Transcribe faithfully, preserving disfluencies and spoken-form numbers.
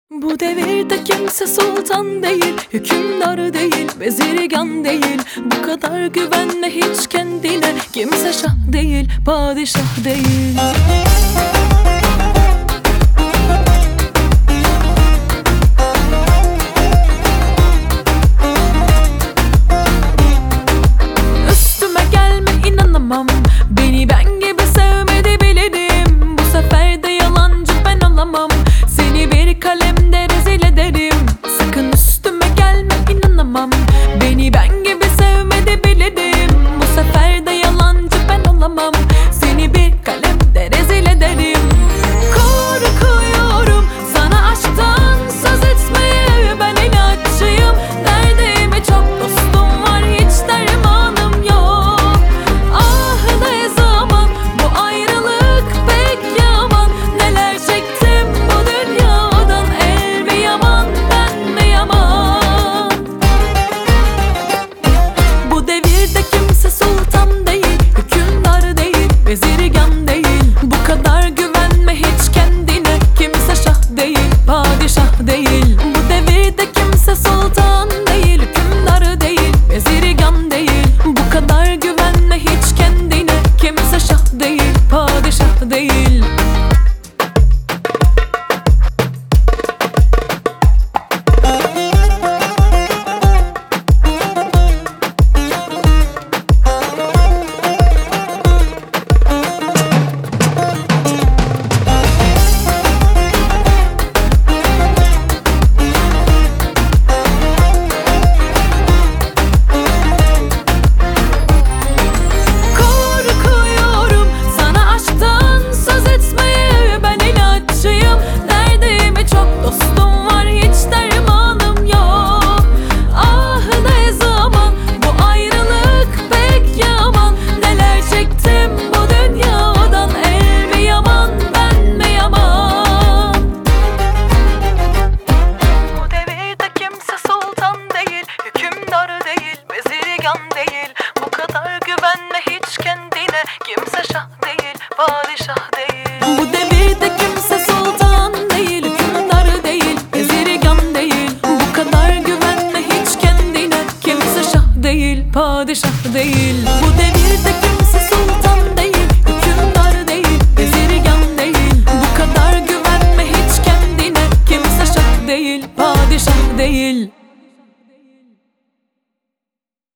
Bu devirde kimse sultan değil, hükümdar değil, vezirigan değil. Bu kadar güvenme hiç kendine. Kimse şah değil, padişah değil. Üstüme gelme, inanamam. Beni ben gibi sevmedi bilirim. Bu sefer de yalancı ben olamam. Seni bir kalemde rezil ederim. Sakın üstüme gelme, inanamam. Beni ben gibi sevmedi bilirim. Bu sefer de yalancı ben olamam. Seni bir kalemde rezil ederim. Korkuyorum sana aşktan söz etmeye. Ben inatçıyım, neredeyim çok dostum var, hiç dermanım yok. Ah ne zaman bu ayrılık pek yaman. Neler çektim bu dünyadan, el mi yaman ben mi yaman. Bu devirde kimse sultan değil, hükümdar değil, vezirigan değil. Bu kadar güvenme hiç kendine. Kimse şah değil, padişah değil. Bu devirde kimse sultan değil, hükümdar değil, vezirigan değil. Bu kadar güvenme hiç kendine. Kimse şah değil, padişah değil. Korkuyorum sana aşktan söz etmeye. Ben inatçıyım, neredeyim çok dostum var, hiç dermanım yok. Ah ne zaman bu ayrılık pek yaman. Neler çektim bu dünyadan, el mi yaman ben mi yaman. Bu devirde kimse sultan değil, hükümdar değil, vezirigan değil. Bu kadar güvenme hiç kendine. Kimse şah değil, padişah değil. Bu devirde kimse